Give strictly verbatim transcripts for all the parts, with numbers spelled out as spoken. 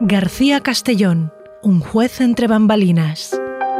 García Castellón, un juez entre bambalinas.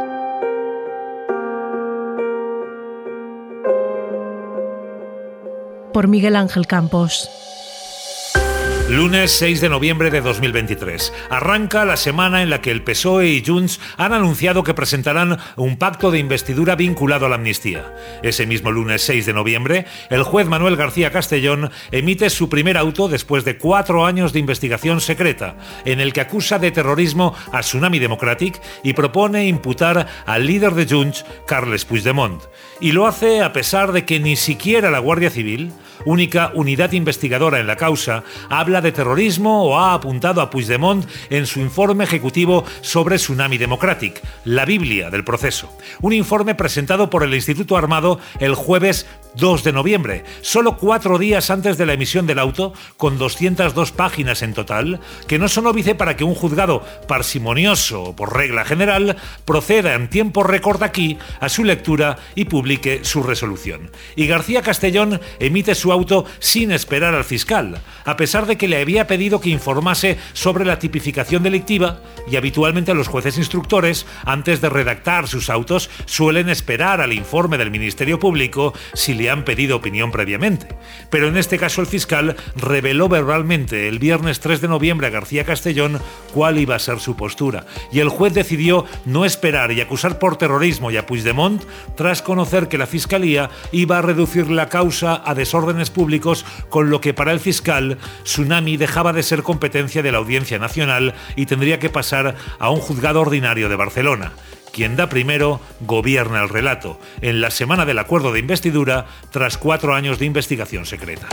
Por Miguel Ángel Campos. Lunes seis de noviembre de dos mil veintitrés. Arranca la semana en la que el P S O E y Junts han anunciado que presentarán un pacto de investidura vinculado a la amnistía. Ese mismo lunes seis de noviembre, el juez Manuel García Castellón emite su primer auto después de cuatro años de investigación secreta, en el que acusa de terrorismo a Tsunami Democratic y propone imputar al líder de Junts, Carles Puigdemont. Y lo hace a pesar de que ni siquiera la Guardia Civil, única unidad investigadora en la causa, habla de terrorismo o ha apuntado a Puigdemont en su informe ejecutivo sobre Tsunami Democratic, la Biblia del proceso. Un informe presentado por el Instituto Armado el jueves dos de noviembre, solo cuatro días antes de la emisión del auto, con doscientas dos páginas en total, que no son óbice para que un juzgado parsimonioso, por regla general, proceda en tiempo récord aquí a su lectura y publique su resolución. Y García Castellón emite su auto sin esperar al fiscal, a pesar de que le había pedido que informase sobre la tipificación delictiva, y habitualmente los jueces instructores, antes de redactar sus autos, suelen esperar al informe del Ministerio Público si le han pedido opinión previamente. Pero en este caso el fiscal reveló verbalmente el viernes tres de noviembre a García Castellón cuál iba a ser su postura, y el juez decidió no esperar y acusar por terrorismo y a Puigdemont tras conocer que la Fiscalía iba a reducir la causa a desórdenes públicos, con lo que para el fiscal Tsunami dejaba de ser competencia de la Audiencia Nacional y tendría que pasar a un juzgado ordinario de Barcelona. Quien da primero, gobierna el relato, en la semana del acuerdo de investidura, tras cuatro años de investigación secreta.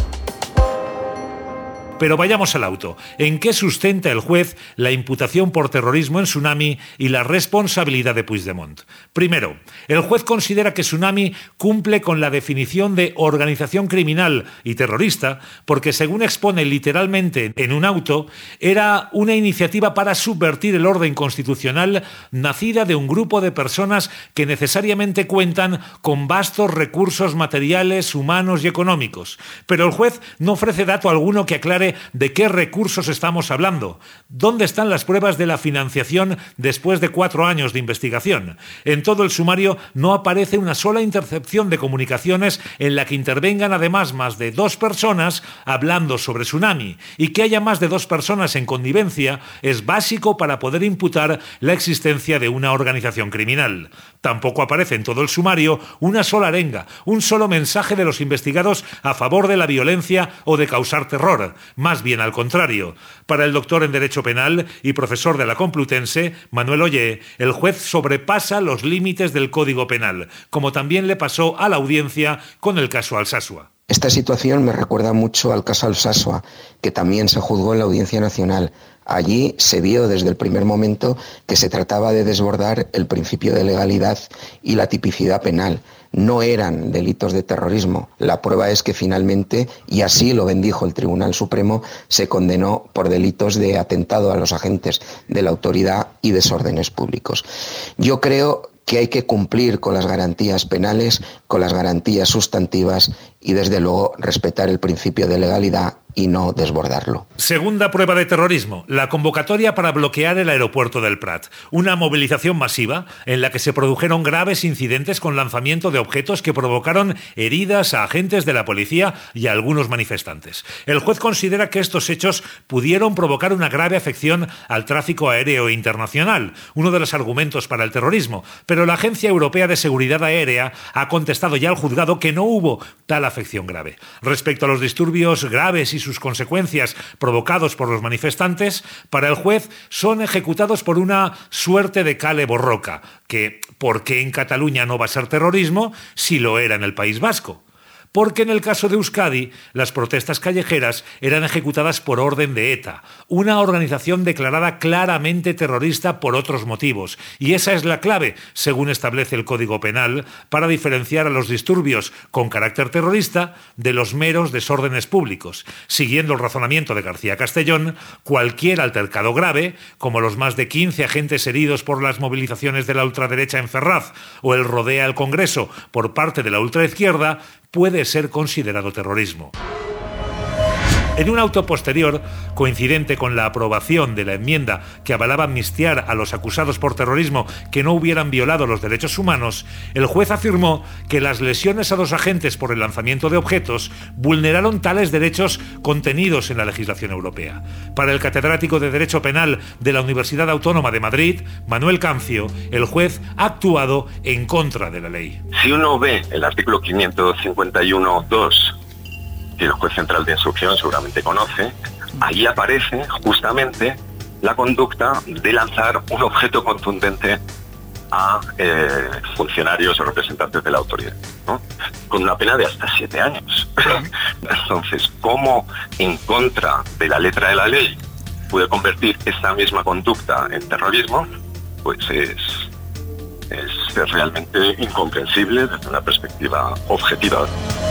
Pero vayamos al auto. ¿En qué sustenta el juez la imputación por terrorismo en Tsunami y la responsabilidad de Puigdemont? Primero, el juez considera que Tsunami cumple con la definición de organización criminal y terrorista porque, según expone literalmente en un auto, era una iniciativa para subvertir el orden constitucional nacida de un grupo de personas que necesariamente cuentan con vastos recursos materiales, humanos y económicos. Pero el juez no ofrece dato alguno que aclare de qué recursos estamos hablando. ¿Dónde están las pruebas de la financiación después de cuatro años de investigación? En todo el sumario no aparece una sola intercepción de comunicaciones en la que intervengan además más de dos personas hablando sobre Tsunami, y que haya más de dos personas en connivencia es básico para poder imputar la existencia de una organización criminal. Tampoco aparece en todo el sumario una sola arenga, un solo mensaje de los investigados a favor de la violencia o de causar terror. Más bien al contrario. Para el doctor en Derecho Penal y profesor de la Complutense, Manuel Ollé, el juez sobrepasa los límites del Código Penal, como también le pasó a la audiencia con el caso Alsasua. Esta situación me recuerda mucho al caso Alsasua, que también se juzgó en la Audiencia Nacional. Allí se vio desde el primer momento que se trataba de desbordar el principio de legalidad y la tipicidad penal. No eran delitos de terrorismo. La prueba es que finalmente, y así lo bendijo el Tribunal Supremo, se condenó por delitos de atentado a los agentes de la autoridad y desórdenes públicos. Yo creo que hay que cumplir con las garantías penales, con las garantías sustantivas y, desde luego, respetar el principio de legalidad y no desbordarlo. Segunda prueba de terrorismo, la convocatoria para bloquear el aeropuerto del Prat. Una movilización masiva en la que se produjeron graves incidentes con lanzamiento de objetos que provocaron heridas a agentes de la policía y a algunos manifestantes. El juez considera que estos hechos pudieron provocar una grave afección al tráfico aéreo internacional, uno de los argumentos para el terrorismo, pero la Agencia Europea de Seguridad Aérea ha contestado ya al juzgado que no hubo tal afección grave. Respecto a los disturbios graves y sus consecuencias provocados por los manifestantes, para el juez son ejecutados por una suerte de cale borroca, que ¿por qué en Cataluña no va a ser terrorismo si lo era en el País Vasco? Porque en el caso de Euskadi, las protestas callejeras eran ejecutadas por orden de ETA, una organización declarada claramente terrorista por otros motivos. Y esa es la clave, según establece el Código Penal, para diferenciar a los disturbios con carácter terrorista de los meros desórdenes públicos. Siguiendo el razonamiento de García Castellón, cualquier altercado grave, como los más de quince agentes heridos por las movilizaciones de la ultraderecha en Ferraz o el rodea al Congreso por parte de la ultraizquierda, puede ser considerado terrorismo. En un auto posterior, coincidente con la aprobación de la enmienda que avalaba amnistiar a los acusados por terrorismo que no hubieran violado los derechos humanos, el juez afirmó que las lesiones a dos agentes por el lanzamiento de objetos vulneraron tales derechos contenidos en la legislación europea. Para el catedrático de Derecho Penal de la Universidad Autónoma de Madrid, Manuel Cancio, el juez ha actuado en contra de la ley. Si uno ve el artículo quinientos cincuenta y uno punto dos, que el juez central de instrucción seguramente conoce, ahí aparece justamente la conducta de lanzar un objeto contundente a eh, funcionarios o representantes de la autoridad, ¿no? Con una pena de hasta siete años. Entonces, ¿cómo en contra de la letra de la ley puede convertir esta misma conducta en terrorismo? Pues es, es realmente incomprensible desde una perspectiva objetiva.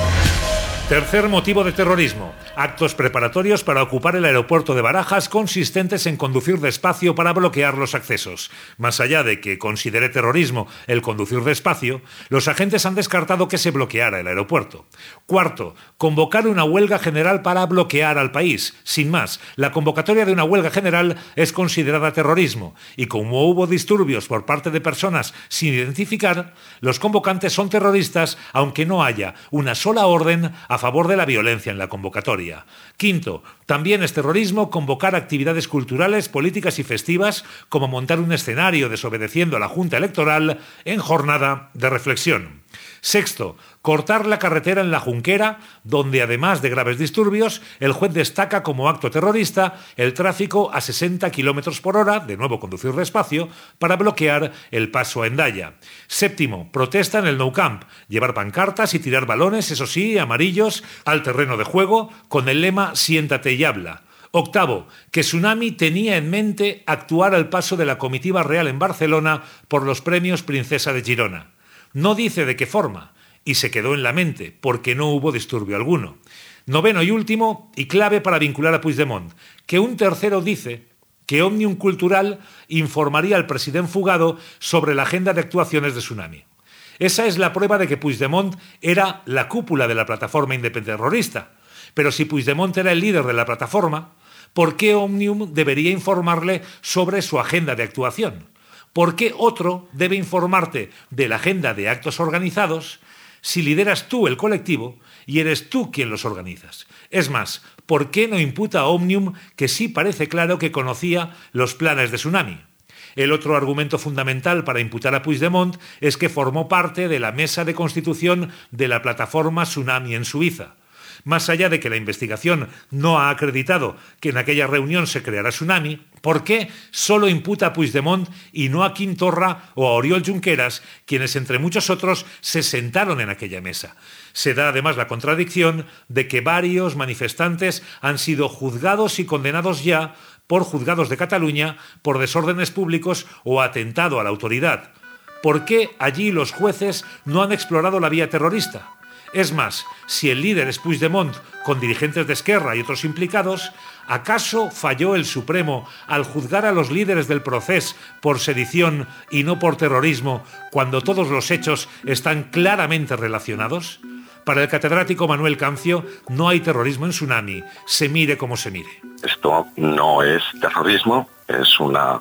Tercer motivo de terrorismo: actos preparatorios para ocupar el aeropuerto de Barajas consistentes en conducir despacio para bloquear los accesos. Más allá de que considere terrorismo el conducir despacio, los agentes han descartado que se bloqueara el aeropuerto. Cuarto, convocar una huelga general para bloquear al país. Sin más, la convocatoria de una huelga general es considerada terrorismo y como hubo disturbios por parte de personas sin identificar, los convocantes son terroristas aunque no haya una sola orden a favor de la violencia en la convocatoria. Quinto, también es terrorismo convocar actividades culturales, políticas y festivas, como montar un escenario desobedeciendo a la Junta Electoral en jornada de reflexión. Sexto, cortar la carretera en La Junquera, donde además de graves disturbios, el juez destaca como acto terrorista el tráfico a sesenta kilómetros por hora, de nuevo conducir despacio, para bloquear el paso a Hendaya. Séptimo, protesta en el Nou Camp, llevar pancartas y tirar balones, eso sí, amarillos, al terreno de juego, con el lema «Siéntate y habla». Octavo, que Tsunami tenía en mente actuar al paso de la comitiva real en Barcelona por los premios Princesa de Girona. No dice de qué forma, y se quedó en la mente, porque no hubo disturbio alguno. Noveno y último, y clave para vincular a Puigdemont, que un tercero dice que Òmnium Cultural informaría al presidente fugado sobre la agenda de actuaciones de Tsunami. Esa es la prueba de que Puigdemont era la cúpula de la plataforma independentista. Pero si Puigdemont era el líder de la plataforma, ¿por qué Òmnium debería informarle sobre su agenda de actuación? ¿Por qué otro debe informarte de la agenda de actos organizados si lideras tú el colectivo y eres tú quien los organizas? Es más, ¿por qué no imputa a Òmnium que sí parece claro que conocía los planes de Tsunami? El otro argumento fundamental para imputar a Puigdemont es que formó parte de la mesa de constitución de la plataforma Tsunami en Suiza. Más allá de que la investigación no ha acreditado que en aquella reunión se creara Tsunami, ¿por qué solo imputa a Puigdemont y no a Quim Torra o a Oriol Junqueras, quienes entre muchos otros se sentaron en aquella mesa? Se da además la contradicción de que varios manifestantes han sido juzgados y condenados ya por juzgados de Cataluña por desórdenes públicos o atentado a la autoridad. ¿Por qué allí los jueces no han explorado la vía terrorista? Es más, si el líder es Puigdemont con dirigentes de Esquerra y otros implicados, ¿acaso falló el Supremo al juzgar a los líderes del Procés por sedición y no por terrorismo cuando todos los hechos están claramente relacionados? Para el catedrático Manuel Cancio, no hay terrorismo en Tsunami, se mire como se mire. Esto no es terrorismo, es una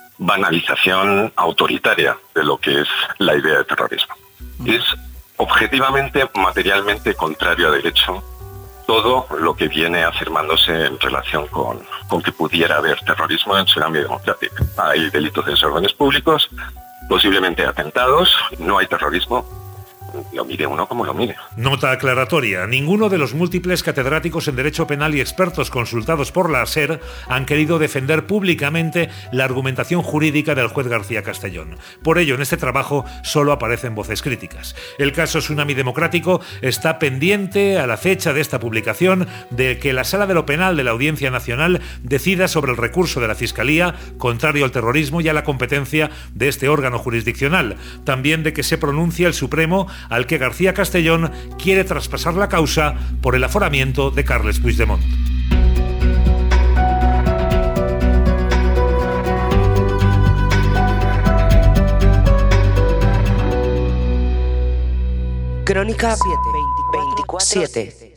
banalización autoritaria de lo que es la idea de terrorismo. Es objetivamente, materialmente contrario a derecho todo lo que viene afirmándose en relación con, con que pudiera haber terrorismo en Tsunami Democratic. Hay delitos de desórdenes públicos, posiblemente atentados, no hay terrorismo. Lo mire uno como lo mire. Nota aclaratoria. Ninguno de los múltiples catedráticos en Derecho Penal y expertos consultados por la SER han querido defender públicamente la argumentación jurídica del juez García Castellón. Por ello, en este trabajo solo aparecen voces críticas. El caso Tsunami Democrático está pendiente a la fecha de esta publicación de que la Sala de lo Penal de la Audiencia Nacional decida sobre el recurso de la Fiscalía contrario al terrorismo y a la competencia de este órgano jurisdiccional. También de que se pronuncie el Supremo al que García Castellón quiere traspasar la causa por el aforamiento de Carles Puigdemont. Crónica veinticuatro siete.